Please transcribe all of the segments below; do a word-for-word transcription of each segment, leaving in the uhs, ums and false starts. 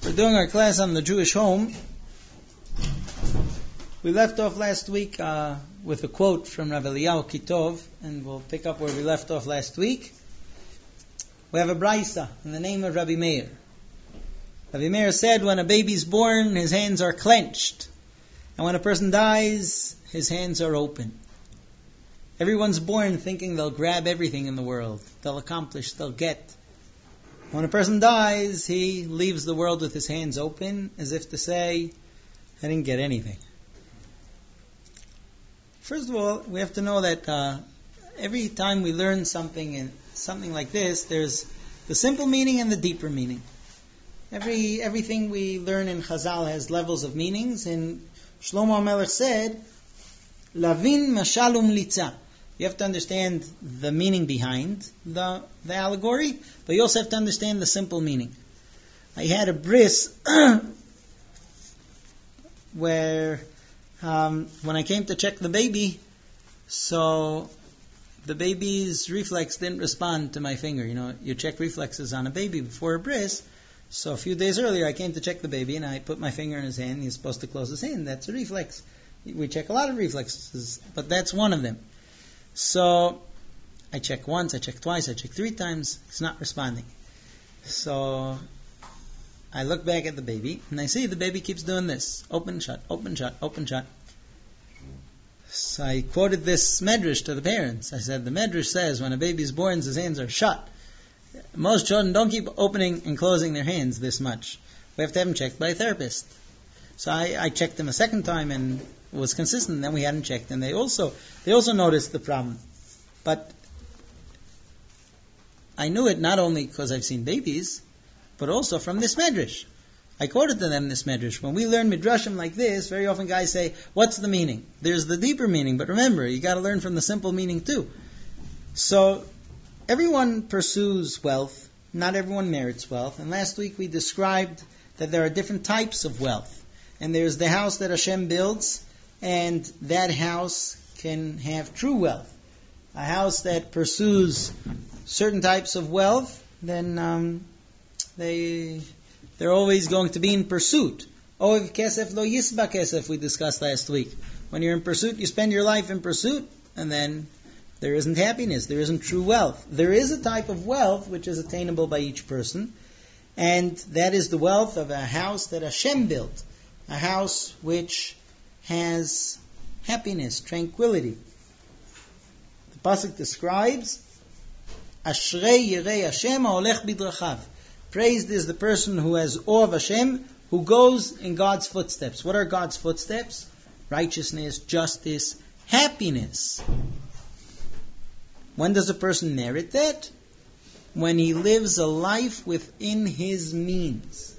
We're doing our class on the Jewish home. We left off last week uh, with a quote from Rav Eliyahu Kitov, and we'll pick up where we left off last week. We have a brisa in the name of Rabbi Meir. Rabbi Meir said, when a baby's born, his hands are clenched. And when a person dies, his hands are open. Everyone's born thinking they'll grab everything in the world. They'll accomplish, they'll get. When a person dies, he leaves the world with his hands open, as if to say, I didn't get anything. First of all, we have to know that uh, every time we learn something in something like this, there's the simple meaning and the deeper meaning. Every everything we learn in Chazal has levels of meanings, and Shlomo HaMelech said, Lavin mashalum litza. You have to understand the meaning behind the, the allegory, but you also have to understand the simple meaning. I had a bris where um, when I came to check the baby, so the baby's reflex didn't respond to my finger. You know, you check reflexes on a baby before a bris. So a few days earlier, I came to check the baby, and I put my finger in his hand. He's supposed to close his hand. That's a reflex. We check a lot of reflexes, but that's one of them. So I check once, I check twice, I check three times. It's not responding. So I look back at the baby, and I see the baby keeps doing this. Open, shut, open, shut, open, shut. So I quoted this medrash to the parents. I said, the medrash says when a baby's born, his hands are shut. Most children don't keep opening and closing their hands this much. We have to have them checked by a therapist. So I, I checked them a second time, and it was consistent. Then we hadn't checked, and they also they also noticed the problem. But I knew it not only because I've seen babies, but also from this medrash. I quoted to them this medrash. When we learn midrashim like this, very often guys say, "What's the meaning?" There's the deeper meaning, but remember, you got to learn from the simple meaning too. So everyone pursues wealth. Not everyone merits wealth. And last week we described that there are different types of wealth. And there's the house that Hashem builds, and that house can have true wealth. A house that pursues certain types of wealth, then um, they, they're always going to be in pursuit. Oev kesef lo yisba kesef, we discussed last week. When you're in pursuit, you spend your life in pursuit, and then there isn't happiness, there isn't true wealth. There is a type of wealth which is attainable by each person, and that is the wealth of a house that Hashem built. A house which has happiness, tranquility. The pasuk describes, Ashrei Yirei Hashem ha'olech bidrachav. Praised is the person who has awe of Hashem, who goes in God's footsteps. What are God's footsteps? Righteousness, justice, happiness. When does a person merit that? When he lives a life within his means.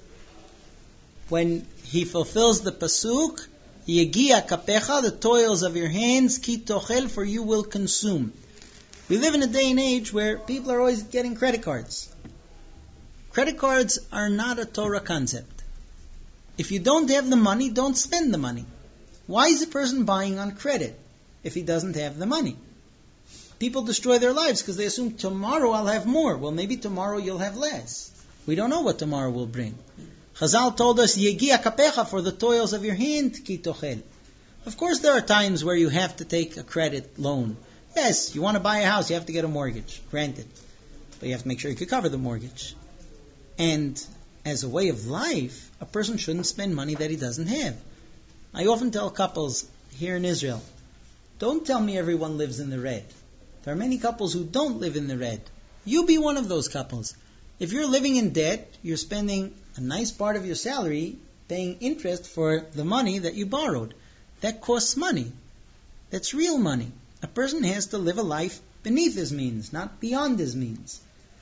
When he fulfills the pasuk, Yegia kapecha, the toils of your hands, ki tochel, for you will consume. We live in a day and age where people are always getting credit cards. Credit cards are not a Torah concept. If you don't have the money, don't spend the money. Why is a person buying on credit if he doesn't have the money? People destroy their lives because they assume tomorrow I'll have more. Well, maybe tomorrow you'll have less. We don't know what tomorrow will bring. Chazal told us, Yegia kapecha, for the toils of your hand, ki tochel. Of course there are times where you have to take a credit loan. Yes, you want to buy a house, you have to get a mortgage, granted. But you have to make sure you can cover the mortgage. And as a way of life, a person shouldn't spend money that he doesn't have. I often tell couples here in Israel, don't tell me everyone lives in the red. There are many couples who don't live in the red. You be one of those couples. If you're living in debt, you're spending a nice part of your salary paying interest for the money that you borrowed. That costs money. That's real money. A person has to live a life beneath his means, not beyond his means.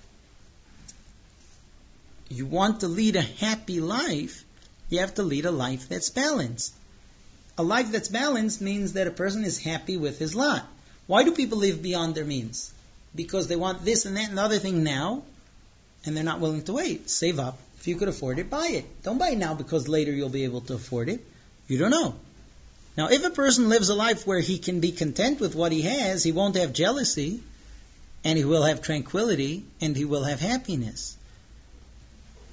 You want to lead a happy life, you have to lead a life that's balanced. A life that's balanced means that a person is happy with his lot. Why do people live beyond their means? Because they want this and that and the other thing now, and they're not willing to wait. Save up. If you could afford it, buy it. Don't buy it now because later you'll be able to afford it. You don't know. Now, if a person lives a life where he can be content with what he has, he won't have jealousy, and he will have tranquility, and he will have happiness.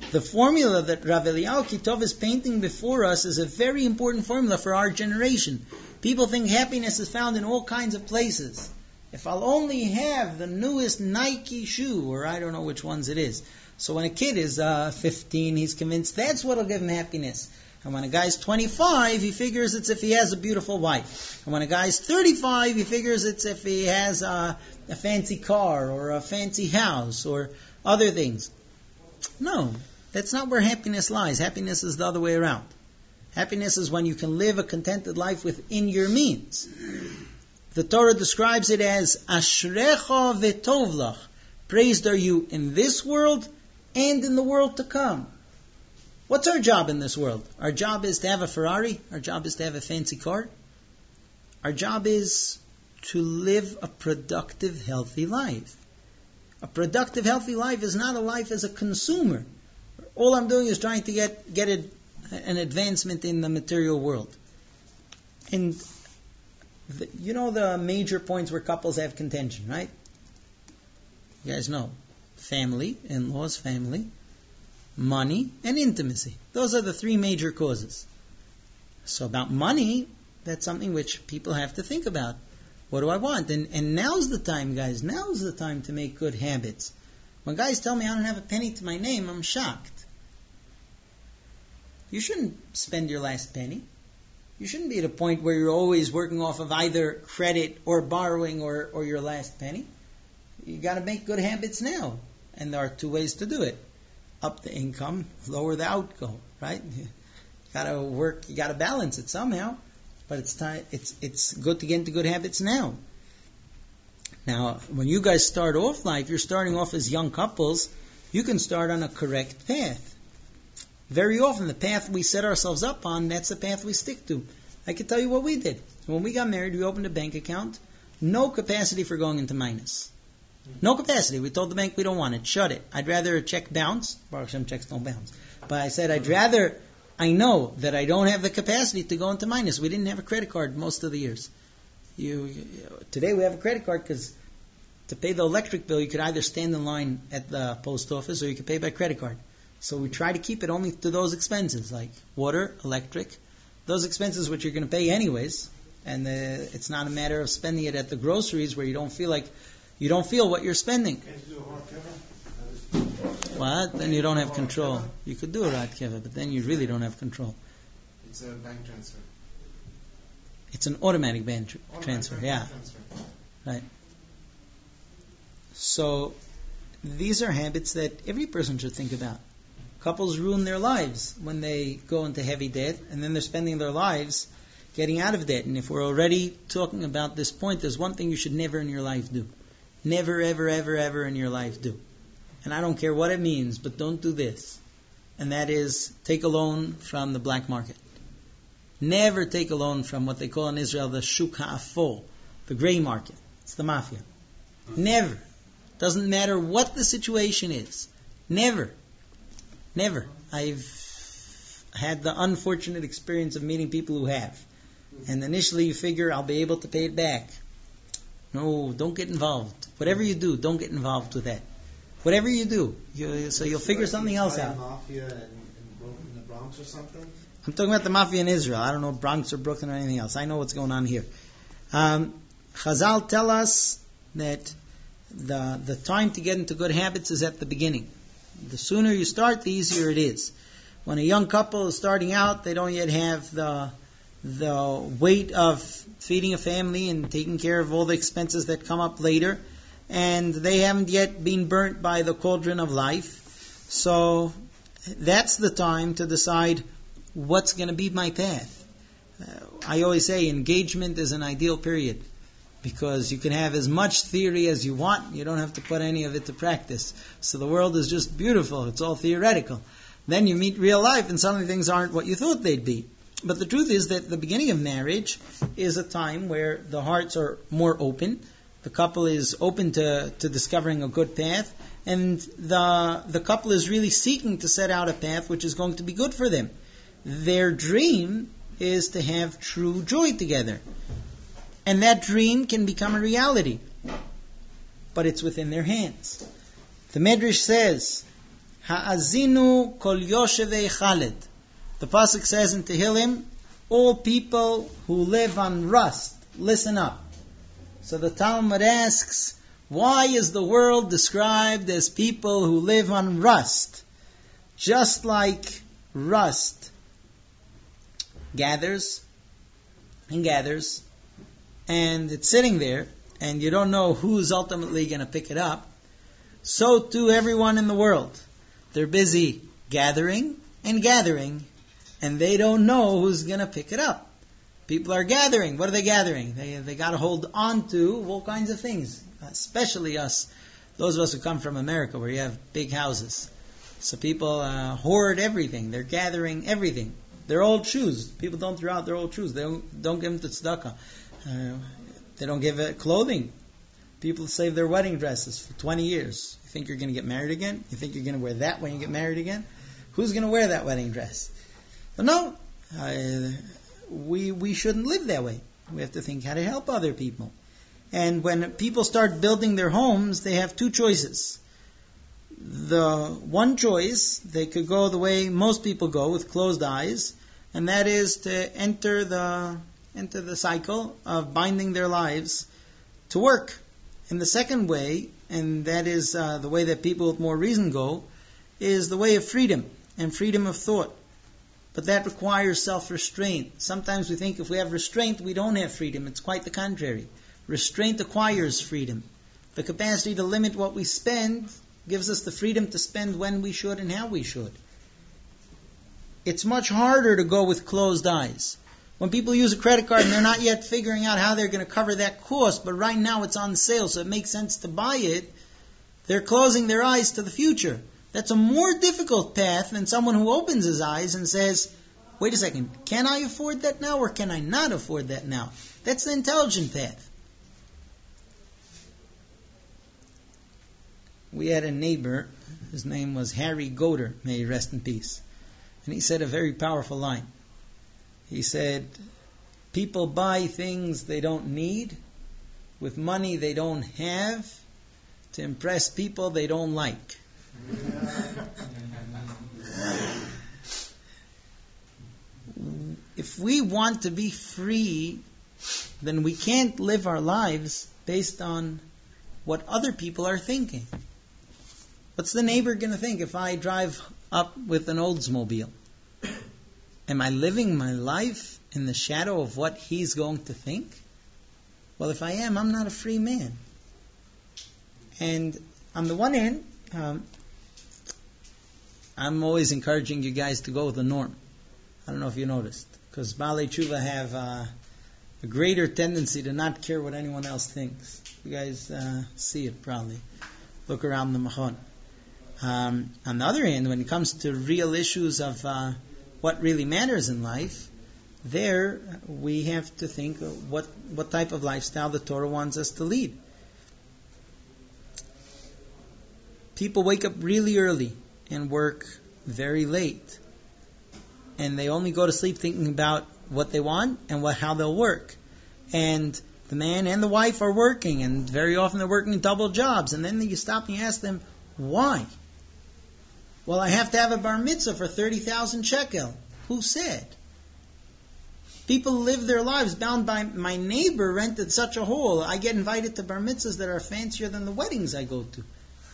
The formula that Rav Eliyahu Kitov is painting before us is a very important formula for our generation. People think happiness is found in all kinds of places. If I'll only have the newest Nike shoe, or I don't know which ones it is. So when a kid is uh, fifteen, he's convinced that's what'll give him happiness. And when a guy's twenty-five, he figures it's if he has a beautiful wife. And when a guy's thirty-five, he figures it's if he has a, a fancy car or a fancy house or other things. No, that's not where happiness lies. Happiness is the other way around. Happiness is when you can live a contented life within your means. The Torah describes it as Ashrecha v'tovlach. Praised are you in this world and in the world to come. What's our job in this world? Our job is to have a Ferrari. Our job is to have a fancy car. Our job is to live a productive, healthy life. A productive, healthy life is not a life as a consumer. All I'm doing is trying to get, get a, an advancement in the material world. And the, you know the major points where couples have contention, right? You guys know. Family, in-laws, family. Money and intimacy. Those are the three major causes. So about money, that's something which people have to think about. What do I want? And, and now's the time, guys. Now's the time to make good habits. When guys tell me I don't have a penny to my name, I'm shocked. You shouldn't spend your last penny. You shouldn't be at a point where you're always working off of either credit or borrowing or, or your last penny. You got to make good habits now. And there are two ways to do it. Up the income, lower the outgo, right? You gotta work, you gotta balance it somehow. But it's time, it's it's good to get into good habits now. Now, when you guys start off life, you're starting off as young couples, you can start on a correct path. Very often, the path we set ourselves up on, that's the path we stick to. I can tell you what we did. When we got married, we opened a bank account, no capacity for going into minus. No capacity. We told the bank we don't want it. Shut it. I'd rather a check bounce. Baruch Hashem, checks don't bounce. But I said I'd rather, I know that I don't have the capacity to go into minus. We didn't have a credit card most of the years. You, you Today we have a credit card because to pay the electric bill, you could either stand in line at the post office or you could pay by credit card. So we try to keep it only to those expenses like water, electric, those expenses which you're going to pay anyways. And uh, it's not a matter of spending it at the groceries where you don't feel like You don't feel what you're spending. Can't you do a hard keva? What? Then you don't have control. You could do a hard keva, but then you really don't have control. It's a bank transfer. It's an automatic bank tr- Automatic transfer, bank yeah. Transfer. Right. So, these are habits that every person should think about. Couples ruin their lives when they go into heavy debt, and then they're spending their lives getting out of debt. And if we're already talking about this point, there's one thing you should never in your life do. Never, ever, ever, ever in your life do. And I don't care what it means, but don't do this. And that is, take a loan from the black market. Never take a loan from what they call in Israel the shuk ha'afol, the gray market. It's the mafia. Never. Doesn't matter what the situation is. Never. Never. I've had the unfortunate experience of meeting people who have. And initially you figure, I'll be able to pay it back. No, don't get involved. Whatever you do, don't get involved with that. Whatever you do, you, so you'll figure something else out. Mafia in, in, in the Bronx or something? I'm talking about the mafia in Israel. I don't know Bronx or Brooklyn or anything else. I know what's going on here. Um, Chazal tell us that the the time to get into good habits is at the beginning. The sooner you start, the easier it is. When a young couple is starting out, they don't yet have the the weight of feeding a family and taking care of all the expenses that come up later, and they haven't yet been burnt by the cauldron of life. So that's the time to decide what's going to be my path. Uh, I always say engagement is an ideal period because you can have as much theory as you want. You don't have to put any of it to practice. So the world is just beautiful. It's all theoretical. Then you meet real life and suddenly things aren't what you thought they'd be. But the truth is that the beginning of marriage is a time where the hearts are more open. The couple is open to, to discovering a good path. And the the couple is really seeking to set out a path which is going to be good for them. Their dream is to have true joy together. And that dream can become a reality. But it's within their hands. The Medrash says, Ha'azinu kol yoshevei Khaled. The pasuk says in Tehillim, all people who live on rust, listen up. So the Talmud asks, why is the world described as people who live on rust? Just like rust gathers and gathers, and it's sitting there, and you don't know who's ultimately going to pick it up, so too everyone in the world. They're busy gathering and gathering, and they don't know who's going to pick it up. People are gathering. What are they gathering? They they got to hold on to all kinds of things, especially us, those of us who come from America, where you have big houses. So people uh, hoard everything. They're gathering everything. Their old shoes. People don't throw out their old shoes. They don't, don't give them to tzedakah. Uh, they don't give it clothing. People save their wedding dresses for twenty years. You think you're going to get married again? You think you're going to wear that when you get married again? Who's going to wear that wedding dress? But no, uh, we we shouldn't live that way. We have to think how to help other people. And when people start building their homes, they have two choices. The one choice, they could go the way most people go, with closed eyes, and that is to enter the enter the cycle of binding their lives to work. And the second way, and that is uh, the way that people with more reason go, is the way of freedom and freedom of thought. But that requires self-restraint. Sometimes we think if we have restraint, we don't have freedom. It's quite the contrary. Restraint acquires freedom. The capacity to limit what we spend gives us the freedom to spend when we should and how we should. It's much harder to go with closed eyes. When people use a credit card and they're not yet figuring out how they're going to cover that cost, but right now it's on sale, so it makes sense to buy it, they're closing their eyes to the future. That's a more difficult path than someone who opens his eyes and says, wait a second, can I afford that now or can I not afford that now? That's the intelligent path. We had a neighbor, his name was Harry Goder, may he rest in peace. And he said a very powerful line. He said, people buy things they don't need with money they don't have to impress people they don't like. If we want to be free, then we can't live our lives based on what other people are thinking. What's the neighbor going to think if I drive up with an Oldsmobile? Am I living my life in the shadow of what he's going to think? Well, if I am, I'm not a free man. And on the one hand, um, I'm always encouraging you guys to go with the norm. I don't know if you noticed, because Baalei Tshuva have uh, a greater tendency to not care what anyone else thinks. You guys uh, see it probably. Look around the Machon. Um, on the other hand, when it comes to real issues of uh, what really matters in life, there we have to think what what type of lifestyle the Torah wants us to lead. People wake up really early and work very late, and they only go to sleep thinking about what they want and what how they'll work. And the man and the wife are working, and very often they're working double jobs. And then you stop and you ask them, why? Well, I have to have a bar mitzvah for thirty thousand shekel. Who said? People live their lives bound by, my neighbor rented such a hall. I get invited to bar mitzvahs that are fancier than the weddings I go to.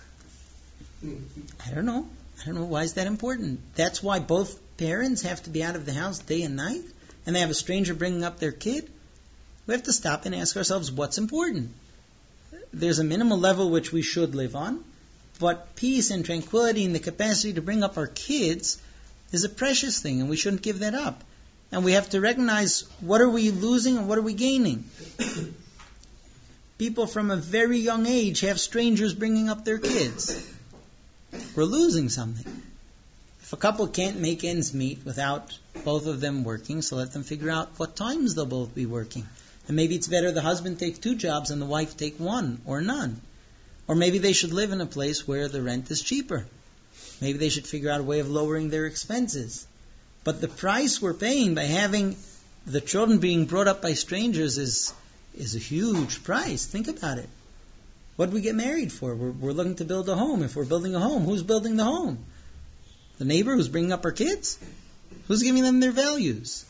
I don't know. I don't know. Why is that important? That's why both parents have to be out of the house day and night, and they have a stranger bringing up their kid. We have to stop and ask ourselves what's important. There's a minimal level which we should live on, but peace and tranquility and the capacity to bring up our kids is a precious thing, and we shouldn't give that up. And we have to recognize what are we losing and what are we gaining. People from a very young age have strangers bringing up their kids. We're losing something. If a couple can't make ends meet without both of them working, so let them figure out what times they'll both be working. And maybe it's better the husband take two jobs and the wife take one or none. Or maybe they should live in a place where the rent is cheaper. Maybe they should figure out a way of lowering their expenses. But the price we're paying by having the children being brought up by strangers is is a huge price. Think about it. What do we get married for? We're, we're looking to build a home. If we're building a home, who's building the home? The neighbor who's bringing up our kids? Who's giving them their values?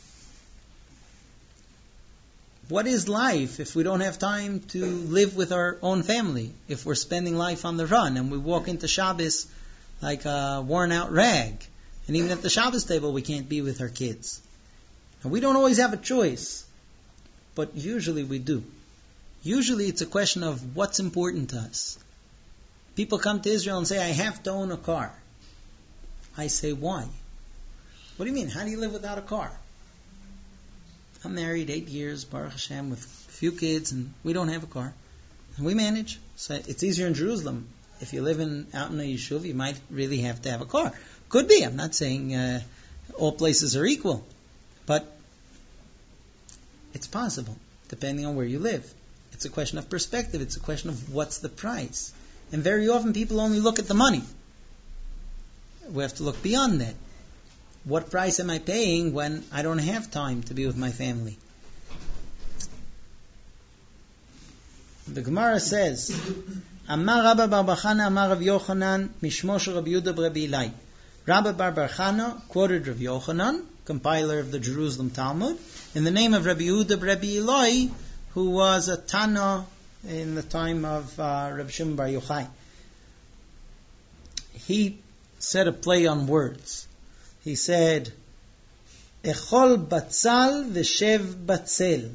What is life if we don't have time to live with our own family? If we're spending life on the run and we walk into Shabbos like a worn out rag. And even at the Shabbos table we can't be with our kids. And we don't always have a choice. But usually we do. Usually it's a question of what's important to us. People come to Israel and say, I have to own a car. I say, why? What do you mean? How do you live without a car? I'm married eight years, Baruch Hashem, with a few kids, and we don't have a car. And we manage. So it's easier in Jerusalem. If you live in out in a yeshuv, you might really have to have a car. Could be. I'm not saying uh, all places are equal. But it's possible, depending on where you live. It's a question of perspective. It's a question of what's the price. And very often people only look at the money. We have to look beyond that. What price am I paying when I don't have time to be with my family? The Gemara says, Amar Rabba Bar Bar Chana, Amar Rav Yochanan, Mishmo shel Rabbi Yehuda b'Rabbi Ilai. Rabba Bar Bar Chana quoted Rav Yochanan, compiler of the Jerusalem Talmud, in the name of Rabbi Yehuda b'Rabbi Ilai, who was a Tana in the time of uh, Rabbi Shimon Bar Yochai. He said a play on words. He said, Echol batzal v'shev batzel.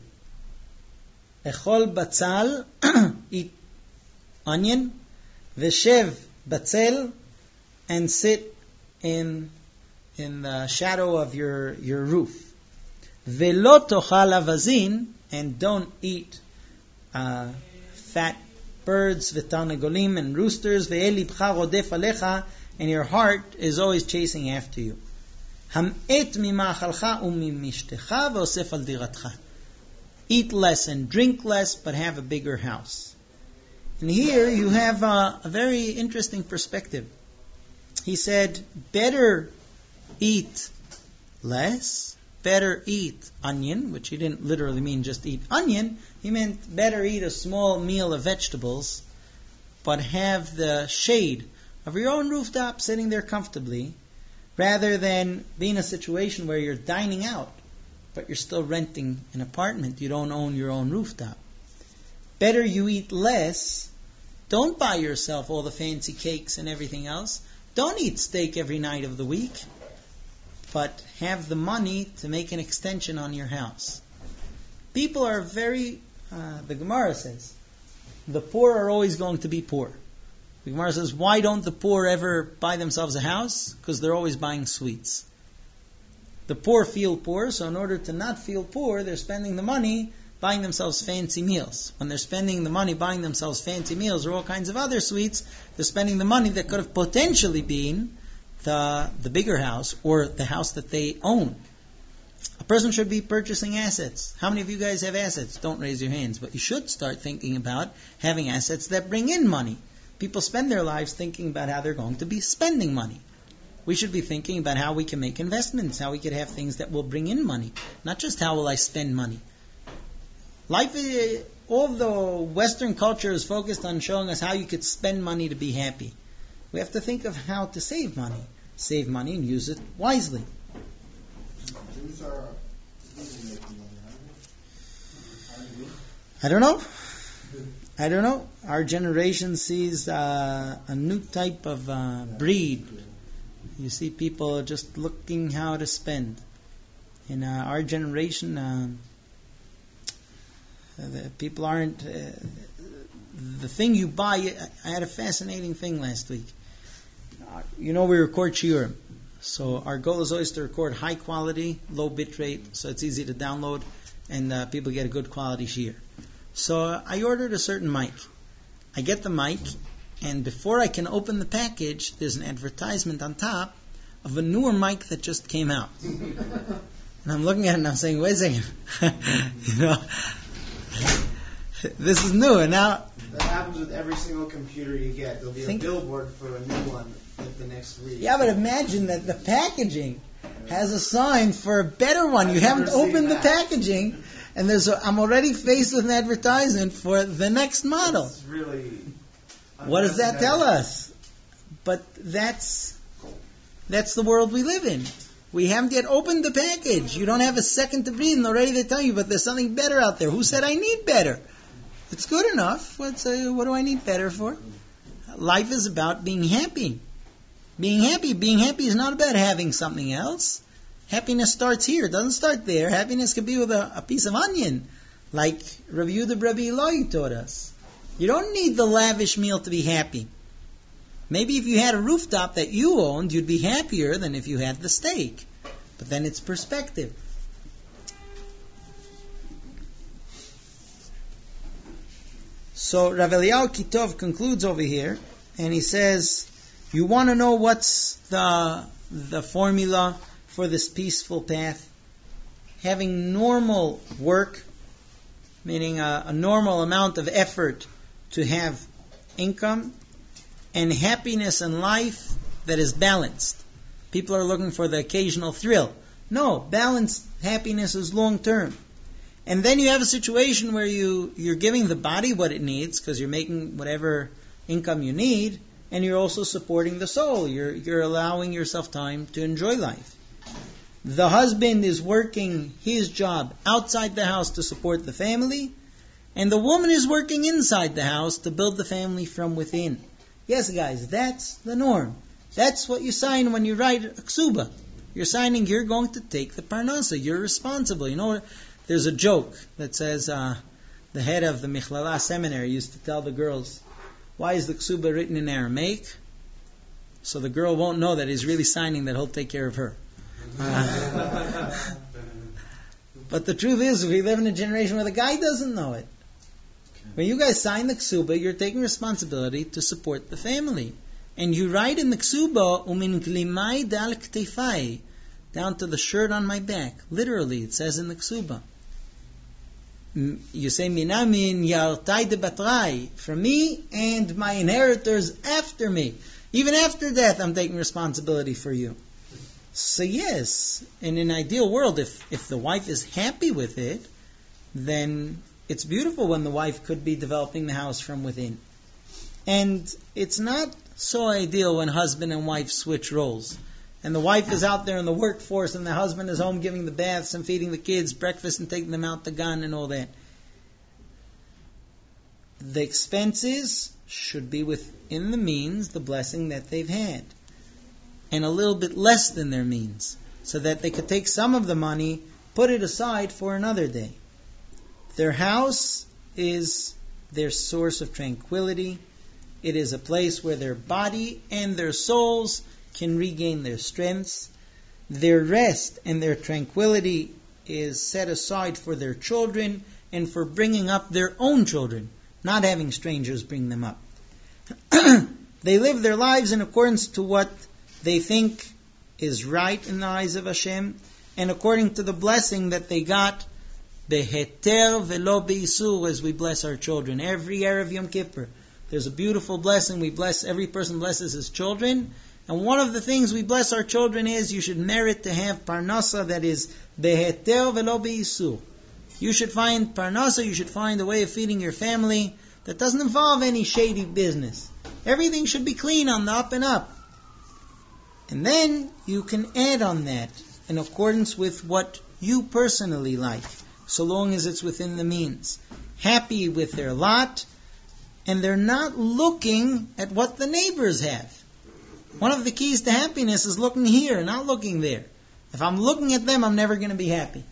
Echol batzal, eat onion, v'shev batzel, and sit in in the shadow of your your roof. Ve'lo tochal avazin, and don't eat uh, fat birds, v'tarnagolim, and roosters. Ve'el libcha rodef alecha, and your heart is always chasing after you. Ham'et mima'achalcha u'mimishtecha ve'osef al diratcha. Eat less and drink less, but have a bigger house. And here you have a, a very interesting perspective. He said, better eat less, better eat onion, which he didn't literally mean just eat onion. He meant better eat a small meal of vegetables, but have the shade of your own rooftop sitting there comfortably, rather than be in a situation where you're dining out, but you're still renting an apartment. You don't own your own rooftop. Better you eat less. Don't buy yourself all the fancy cakes and everything else. Don't eat steak every night of the week, but have the money to make an extension on your house. People are very, uh, the Gemara says, the poor are always going to be poor. The Gemara says, why don't the poor ever buy themselves a house? Because they're always buying sweets. The poor feel poor, so in order to not feel poor, they're spending the money buying themselves fancy meals. When they're spending the money buying themselves fancy meals or all kinds of other sweets, they're spending the money that could have potentially been the, the bigger house or the house that they own. A person should be purchasing assets. How many of you guys have assets? Don't raise your hands, but you should start thinking about having assets that bring in money. People spend their lives thinking about how they're going to be spending money. We should be thinking about how we can make investments, how we could have things that will bring in money, not just how will I spend money. Life, is, although Western culture is focused on showing us how you could spend money to be happy, we have to think of how to save money. Save money and use it wisely. Jews are I don't know. I don't know. Our generation sees uh, a new type of uh, breed. You see people just looking how to spend. In uh, our generation, uh, the people aren't... Uh, the thing you buy... I had a fascinating thing last week. Uh, you know we record shiurim. So our goal is always to record high quality, low bit rate, so it's easy to download, and uh, people get a good quality shiur. So uh, I ordered a certain mic. I get the mic, and before I can open the package, there's an advertisement on top of a newer mic that just came out. And I'm looking at it and I'm saying, wait a second. you know, this is new, and now... That happens with every single computer you get. There'll be a Think, billboard for a new one like the next week. Yeah, but imagine that the packaging has a sign for a better one. I've you haven't never seen opened the that. packaging, and there's a, I'm already faced with an advertisement for the next model. It's really... What does that tell us? But that's That's the world we live in. We haven't yet opened the package. You don't have a second to breathe, and already they tell you, but there's something better out there. Who said I need better? It's good enough. What's, uh, what do I need better for? Life is about being happy. Being happy. Being happy is not about having something else. Happiness starts here. It doesn't start there. Happiness can be with a, a piece of onion, like Rav Yehuda Rabbi Eloi taught us. You don't need the lavish meal to be happy. Maybe if you had a rooftop that you owned, you'd be happier than if you had the steak. But then it's perspective. So Rav Eliyahu Kitov concludes over here, and he says, you want to know what's the, the formula for this peaceful path? Having normal work, meaning a, a normal amount of effort to have income, and happiness in life that is balanced. People are looking for the occasional thrill. No, balanced happiness is long term. And then you have a situation where you, you're giving the body what it needs, because you're making whatever income you need, and you're also supporting the soul. You're, you're allowing yourself time to enjoy life. The husband is working his job outside the house to support the family, and the woman is working inside the house to build the family from within. Yes, guys, that's the norm. That's what you sign when you write a ksuba. You're signing you're going to take the parnasa. You're responsible. You know, there's a joke that says uh, the head of the Michlala seminary used to tell the girls, why is the ksuba written in Aramaic? So the girl won't know that he's really signing that he'll take care of her. Uh, but the truth is, we live in a generation where the guy doesn't know it. When you guys sign the ksuba, you're taking responsibility to support the family. And you write in the ksuba, umin glimai dal ktefai, down to the shirt on my back. Literally, it says in the ksuba. You say, minamin yartai de batrai, from me and my inheritors after me. Even after death, I'm taking responsibility for you. So yes, in an ideal world, if, if the wife is happy with it, then it's beautiful when the wife could be developing the house from within. And it's not so ideal when husband and wife switch roles. And the wife is out there in the workforce and the husband is home giving the baths and feeding the kids breakfast and taking them out the gun and all that. The expenses should be within the means, the blessing that they've had. And a little bit less than their means. So that they could take some of the money, put it aside for another day. Their house is their source of tranquility. It is a place where their body and their souls can regain their strengths. Their rest and their tranquility is set aside for their children and for bringing up their own children, not having strangers bring them up. They live their lives in accordance to what they think is right in the eyes of Hashem and according to the blessing that they got beheter velo beisur, as we bless our children. Every Erev Yom Kippur, there's a beautiful blessing. We bless, every person blesses his children. And one of the things we bless our children is you should merit to have parnasa that is beheter velo beisur. You should find parnasa, you should find a way of feeding your family that doesn't involve any shady business. Everything should be clean on the up and up. And then you can add on that in accordance with what you personally like, so long as it's within the means. Happy with their lot, and they're not looking at what the neighbors have. One of the keys to happiness is looking here, not looking there. If I'm looking at them, I'm never going to be happy.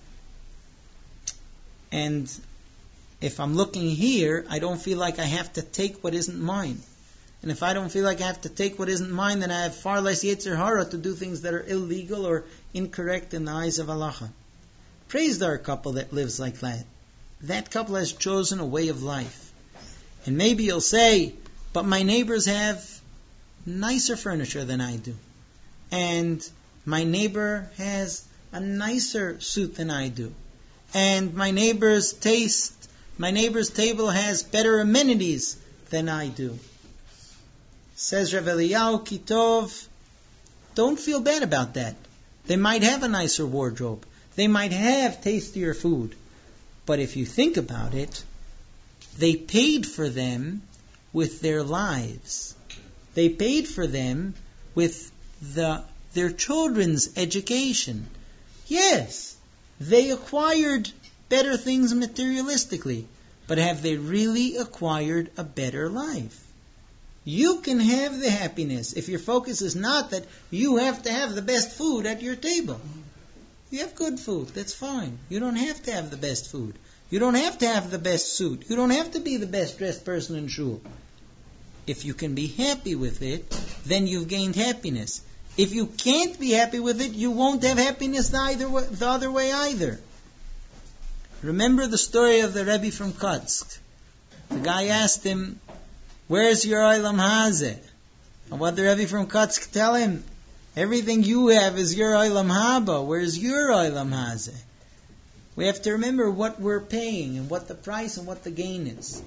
And if I'm looking here, I don't feel like I have to take what isn't mine. And if I don't feel like I have to take what isn't mine, then I have far less Yetzer Hara to do things that are illegal or incorrect in the eyes of halacha. Praise our couple that lives like that. That couple has chosen a way of life. And maybe you'll say, but my neighbors have nicer furniture than I do. And my neighbor has a nicer suit than I do. And my neighbor's taste, my neighbor's table has better amenities than I do. Says Rav Eliyahu Kitov, don't feel bad about that. They might have a nicer wardrobe. They might have tastier food. But if you think about it, they paid for them with their lives. They paid for them with the their children's education. Yes, they acquired better things materialistically, but have they really acquired a better life? You can have the happiness if your focus is not that you have to have the best food at your table. You have good food, that's fine. You don't have to have the best food. You don't have to have the best suit. You don't have to be the best dressed person in shul. If you can be happy with it, then you've gained happiness. If you can't be happy with it, you won't have happiness the, either way, the other way either. Remember the story of the Rebbe from Kotsk. The guy asked him, "Where's your Olam Hazeh?" And what the Rebbe from Kotsk tell him? Everything you have is your Olam Haba. Where's your Olam Hazeh? We have to remember what we're paying and what the price and what the gain is.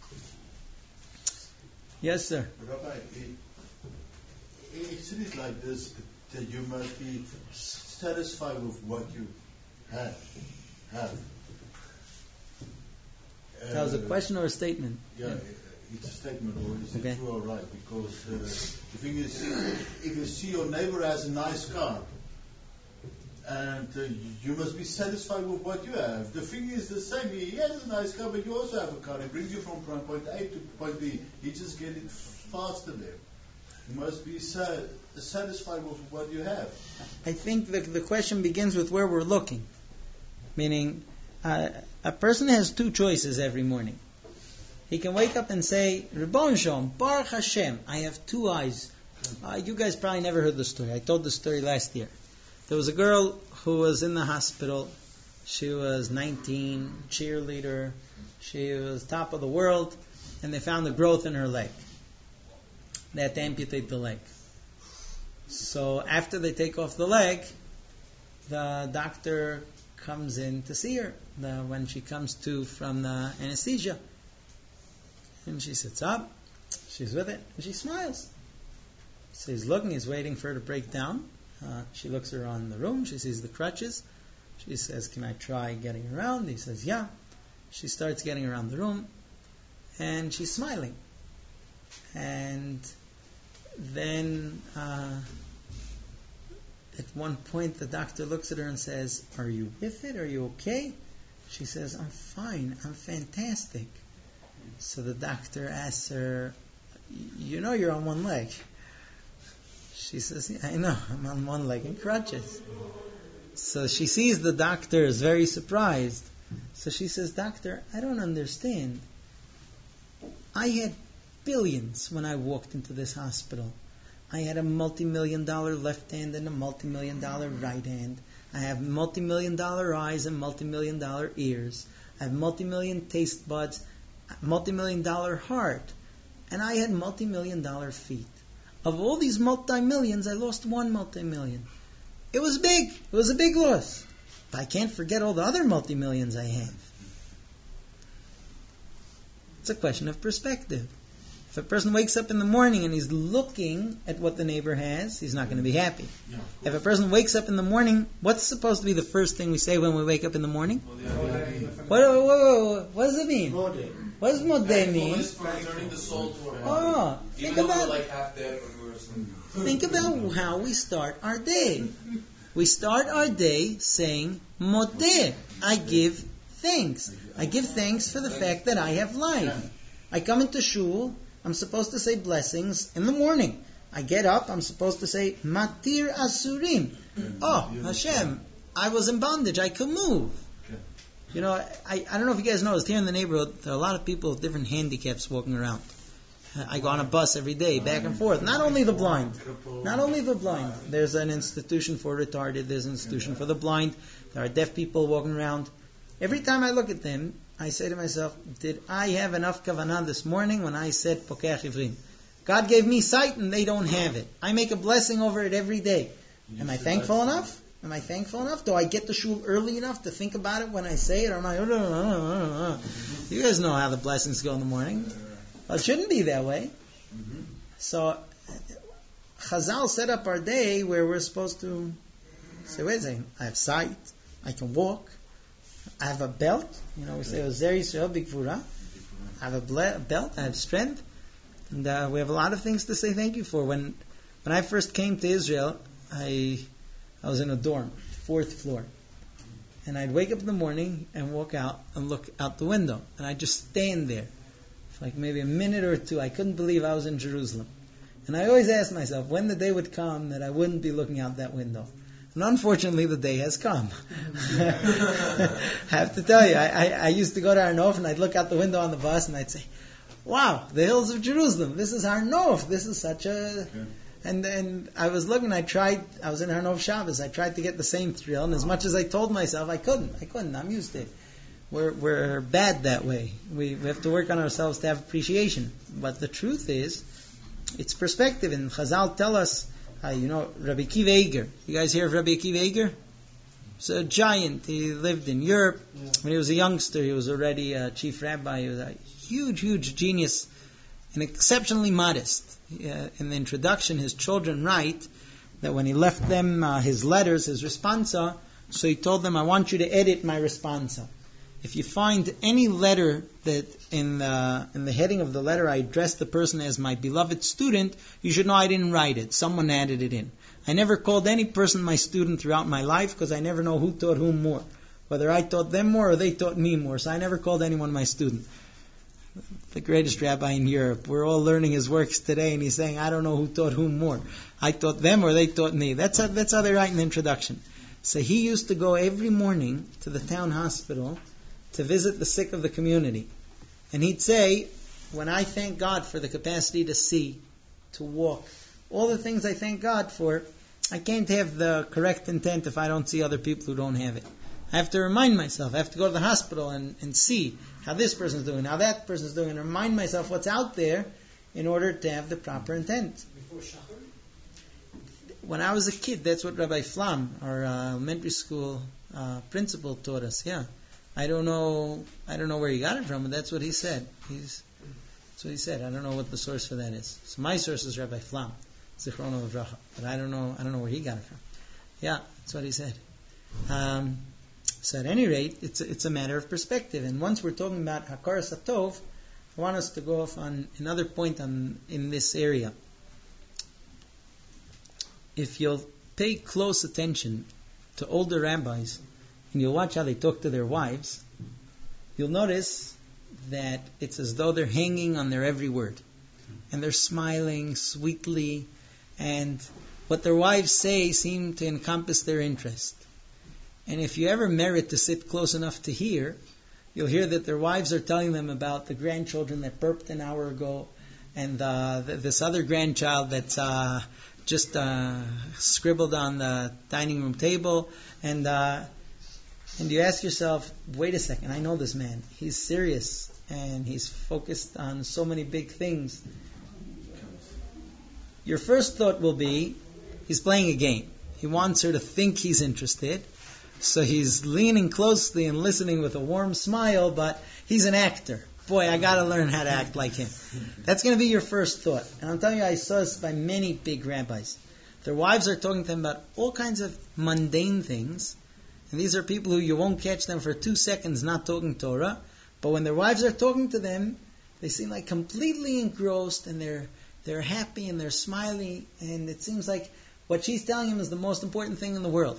Yes, sir. Rabbi, it is like this, that you must be satisfied with what you have. have. That was a question or a statement? Yeah, yeah. It's a statement, or is okay. it true or right? Because uh, the thing is, if you see your neighbor has a nice car, and uh, you must be satisfied with what you have. The thing is the same. He has a nice car, but you also have a car. It brings you from point A to point B. You just get it faster there. You must be sa- satisfied with what you have. I think the, the question begins with where we're looking. Meaning, uh, a person has two choices every morning. He can wake up and say, Ribbon Shalom, Baruch Hashem, I have two eyes. Uh, you guys probably never heard the story. I told the story last year. There was a girl who was in the hospital. She was nineteen, cheerleader. She was top of the world, and they found a growth in her leg. They had to amputate the leg. So after they take off the leg, the doctor comes in to see her the, when she comes to from the anesthesia. And she sits up, she's with it, and she smiles. So he's looking, he's waiting for her to break down. Uh, she looks around the room, she sees the crutches. She says, "Can I try getting around?" He says, "Yeah." She starts getting around the room, and she's smiling. And then uh, at one point the doctor looks at her and says, "Are you with it? Are you okay?" She says, "I'm fine, I'm fantastic." So the doctor asks her, "You know you're on one leg." She says, "Yeah, I know, I'm on one leg in crutches." So she sees the doctor is very surprised. So she says, "Doctor, I don't understand. I had billions when I walked into this hospital. I had a multi-million dollar left hand and a multi-million dollar right hand. I have multi-million dollar eyes and multi-million dollar ears. I have multi-million taste buds, multi-million dollar heart. And I had multi-million dollar feet. Of all these multi-millions, I lost one multi-million. It was big. It was a big loss. But I can't forget all the other multi-millions I have." It's a question of perspective. If a person wakes up in the morning and he's looking at what the neighbor has, he's not going to be happy. Yeah, if a person wakes up in the morning, what's supposed to be the first thing we say when we wake up in the morning? What, what, what, what does it mean? What does modeh mean? Oh, think about, think about how we start our day. We start our day saying, modeh, I give thanks. I give thanks for the fact that I have life. I come into shul, I'm supposed to say blessings in the morning. I get up, I'm supposed to say, Matir Asurim. Oh, Hashem, I was in bondage, I could move. You know, I, I don't know if you guys noticed, here in the neighborhood, there are a lot of people with different handicaps walking around. I go on a bus every day, back and forth. Not only the blind. Not only the blind. There's an institution for retarded, there's an institution for the blind. There are deaf people walking around. Every time I look at them, I say to myself, did I have enough kavanah this morning when I said Pokeach Ivrim? God gave me sight and they don't have it. I make a blessing over it every day. Am I thankful enough? Am I thankful enough? Do I get to shul early enough to think about it when I say it? Or am I... You guys know how the blessings go in the morning. Well, it shouldn't be that way. So, Chazal set up our day where we're supposed to say, wait a second, I have sight, I can walk, I have a belt. You know, we say, Ozer Yisrael B'Gvura. I have a ble- belt, I have strength. And uh, we have a lot of things to say thank you for. When when I first came to Israel, I I was in a dorm, fourth floor. And I'd wake up in the morning and walk out and look out the window. And I'd just stand there for like maybe a minute or two. I couldn't believe I was in Jerusalem. And I always asked myself when the day would come that I wouldn't be looking out that window. And unfortunately, the day has come. I have to tell you, I, I, I used to go to Har Nof and I'd look out the window on the bus and I'd say, wow, the hills of Jerusalem. This is Har Nof. This is such a... Yeah. And and I was looking, I tried, I was in Har Nof Shabbos, I tried to get the same thrill, and as much as I told myself, I couldn't. I couldn't. I'm used to it. We're, we're bad that way. We, we have to work on ourselves to have appreciation. But the truth is, it's perspective. And Chazal tell us, uh, you know, Rabbi Akiva Eiger. You guys hear of Rabbi Akiva Eiger? He's a giant. He lived in Europe. Yeah. When he was a youngster, he was already a chief rabbi. He was a huge, huge genius and exceptionally modest. Uh, in the introduction, his children write that when he left them uh, his letters, his responsa, so he told them, I want you to edit my responsa. If you find any letter that in the, in the heading of the letter I addressed the person as my beloved student, you should know I didn't write it. Someone added it in. I never called any person my student throughout my life because I never know who taught whom more. Whether I taught them more or they taught me more. So I never called anyone my student. The greatest rabbi in Europe. We're all learning his works today, and he's saying, I don't know who taught whom more. I taught them or they taught me. That's how, that's how they write in the introduction. So he used to go every morning to the town hospital to visit the sick of the community. And he'd say, when I thank God for the capacity to see, to walk, all the things I thank God for, I can't have the correct intent if I don't see other people who don't have it. I have to remind myself. I have to go to the hospital and, and see how this person's doing, how that person's doing, and remind myself what's out there in order to have the proper intent. Before Shachar? When I was a kid, that's what Rabbi Flam, our uh, elementary school uh, principal, taught us. Yeah, I don't know. I don't know where he got it from, but that's what he said. He's that's what he said. I don't know what the source for that is. So my source is Rabbi Flam, Zichrono Livracha, but I don't know. I don't know where he got it from. Yeah, that's what he said. Um, So at any rate, it's a, it's a matter of perspective. And once we're talking about Hakaras HaTov, I want us to go off on another point on, in this area. If you'll pay close attention to older rabbis, and you'll watch how they talk to their wives, you'll notice that it's as though they're hanging on their every word. And they're smiling sweetly, and what their wives say seem to encompass their interest. And if you ever merit to sit close enough to hear, you'll hear that their wives are telling them about the grandchildren that burped an hour ago, and uh, th- this other grandchild that's uh, just uh, scribbled on the dining room table. And uh, and you ask yourself, wait a second, I know this man. He's serious, and he's focused on so many big things. Your first thought will be, he's playing a game. He wants her to think he's interested. So he's leaning closely and listening with a warm smile, but he's an actor. Boy, I got to learn how to act like him. That's going to be your first thought. And I'm telling you, I saw this by many big rabbis. Their wives are talking to them about all kinds of mundane things. And these are people who you won't catch them for two seconds not talking Torah. But when their wives are talking to them, they seem like completely engrossed, and they're they're happy and they're smiling. And it seems like what she's telling him is the most important thing in the world.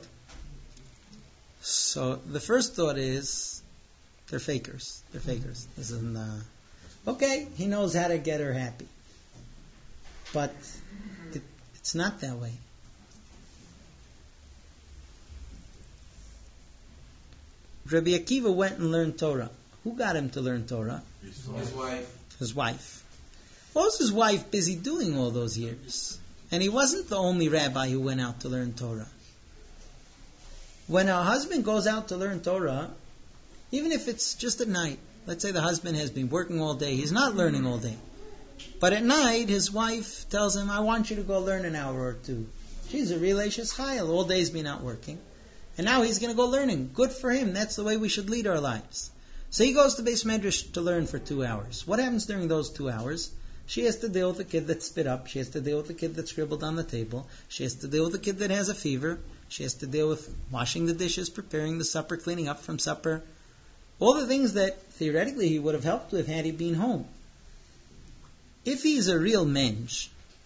So the first thought is, they're fakers. They're fakers. This isn't, uh, okay, he knows how to get her happy. But it, it's not that way. Rabbi Akiva went and learned Torah. Who got him to learn Torah? His wife. His wife. His wife. What was his wife busy doing all those years? And he wasn't the only rabbi who went out to learn Torah. When a husband goes out to learn Torah, even if it's just at night, let's say the husband has been working all day, he's not learning all day. But at night, his wife tells him, I want you to go learn an hour or two. She's a relacious chayil, all day's been out working. And now he's going to go learning. Good for him. That's the way we should lead our lives. So he goes to Beis Medrash to learn for two hours. What happens during those two hours? She has to deal with the kid that spit up. She has to deal with the kid that scribbled on the table. She has to deal with the kid that has a fever. She has to deal with washing the dishes, preparing the supper, cleaning up from supper. All the things that theoretically he would have helped with had he been home. If he's a real mensch,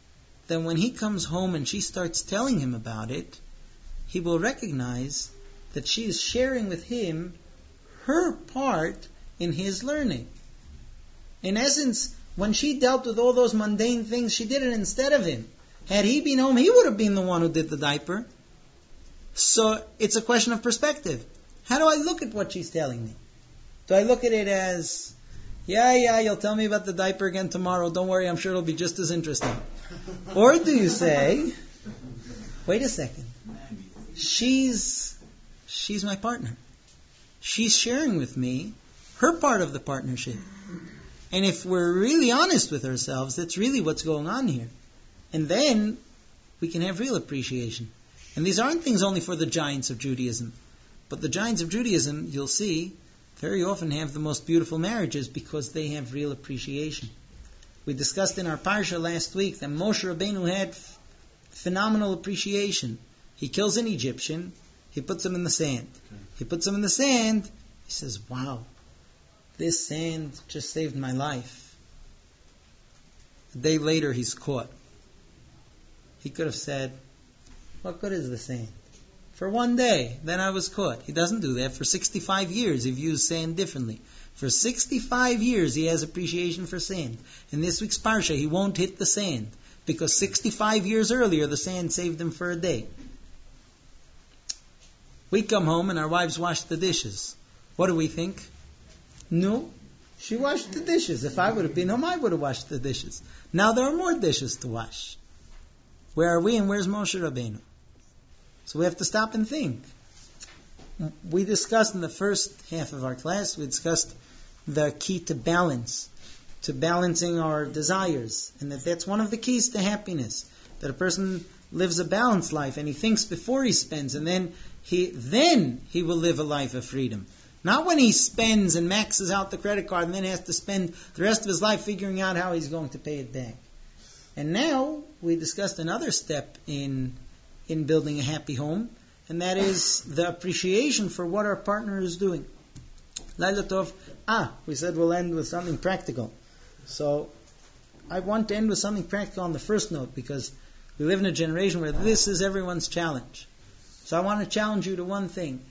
that when he comes home and she starts telling him about it, he will recognize that she is sharing with him her part in his learning. In essence, when she dealt with all those mundane things, she did it instead of him. Had he been home, he would have been the one who did the diaper. So it's a question of perspective. How do I look at what she's telling me? Do I look at it as, yeah, yeah, you'll tell me about the diaper again tomorrow. Don't worry, I'm sure it'll be just as interesting. Or do you say, wait a second, she's she's my partner. She's sharing with me her part of the partnership. And if we're really honest with ourselves, that's really what's going on here. And then we can have real appreciation. And these aren't things only for the giants of Judaism. But the giants of Judaism, you'll see, very often have the most beautiful marriages because they have real appreciation. We discussed in our parsha last week that Moshe Rabbeinu had f- phenomenal appreciation. He kills an Egyptian, he puts him in the sand. Okay. He puts him in the sand, he says, wow, this sand just saved my life. A day later he's caught. He could have said, what good is the sand? For one day, then I was caught. He doesn't do that. For sixty-five years, he views sand differently. For sixty-five years, he has appreciation for sand. In this week's parsha, he won't hit the sand, because sixty-five years earlier, the sand saved him for a day. We come home and our wives wash the dishes. What do we think? No, she washed the dishes. If I would have been home, I would have washed the dishes. Now there are more dishes to wash. Where are we and where's Moshe Rabbeinu? So we have to stop and think. We discussed in the first half of our class, we discussed the key to balance, to balancing our desires, and that that's one of the keys to happiness. That a person lives a balanced life and he thinks before he spends, and then he then he will live a life of freedom. Not when he spends and maxes out the credit card and then has to spend the rest of his life figuring out how he's going to pay it back. And now we discussed another step in in building a happy home, and that is the appreciation for what our partner is doing. Laila Tov, ah, we said we'll end with something practical. So I want to end with something practical on the first note, because we live in a generation where this is everyone's challenge. So I want to challenge you to one thing.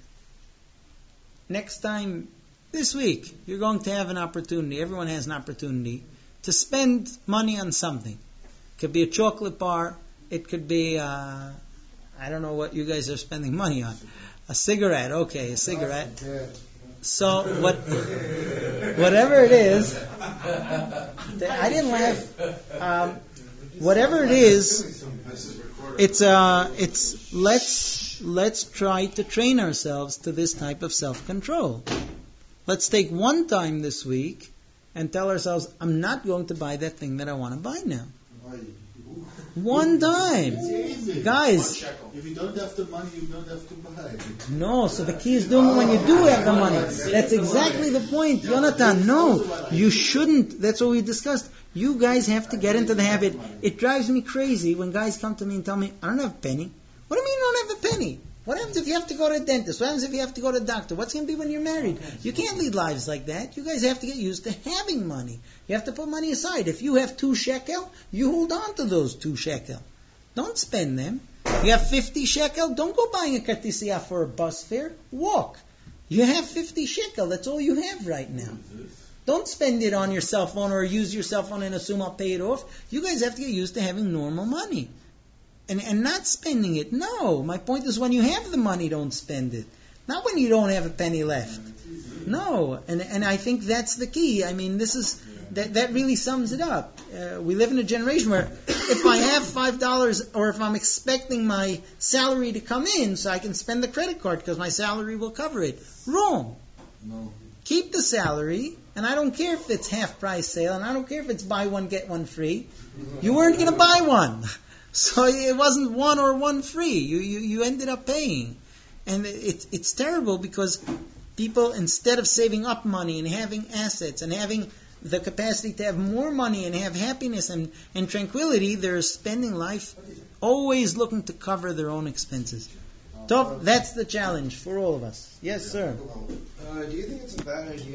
Next time, this week, you're going to have an opportunity, everyone has an opportunity, to spend money on something. It could be a chocolate bar, it could be, uh, I don't know what you guys are spending money on. A cigarette, okay, a cigarette. So, what, whatever it is, I didn't laugh. Um, whatever it is, it's uh, it's let's let's try to train ourselves to this type of self-control. Let's take one time this week and tell ourselves, I'm not going to buy that thing that I want to buy now. One time. Guys. If you don't have the money, you don't have to buy. No, so the key is doing it when you do have the money. That's exactly the point, Jonathan. No, you shouldn't. That's what we discussed. You guys have to get into the habit. It drives me crazy when guys come to me and tell me, I don't have a penny. What do you mean you don't have a penny? What happens if you have to go to a dentist? What happens if you have to go to a doctor? What's going to be when you're married? You can't lead lives like that. You guys have to get used to having money. You have to put money aside. If you have two shekel, you hold on to those two shekel. Don't spend them. You have fifty shekel, don't go buying a kartisiya for a bus fare. Walk. You have fifty shekel. That's all you have right now. Don't spend it on your cell phone or use your cell phone and assume I'll pay it off. You guys have to get used to having normal money. And, and not spending it. No, my point is when you have the money, don't spend it. Not when you don't have a penny left. No, and and I think that's the key. I mean, this is that that really sums it up. Uh, we live in a generation where if I have five dollars, or if I'm expecting my salary to come in, so I can spend the credit card because my salary will cover it. Wrong. No. Keep the salary, and I don't care if it's half price sale, and I don't care if it's buy one get one free. You weren't going to buy one. So it wasn't one or one free. You you, you ended up paying. And it, it's terrible because people, instead of saving up money and having assets and having the capacity to have more money and have happiness and, and tranquility, they're spending life always looking to cover their own expenses. So that's the challenge for all of us. Yes, sir. Uh, do you think it's a bad idea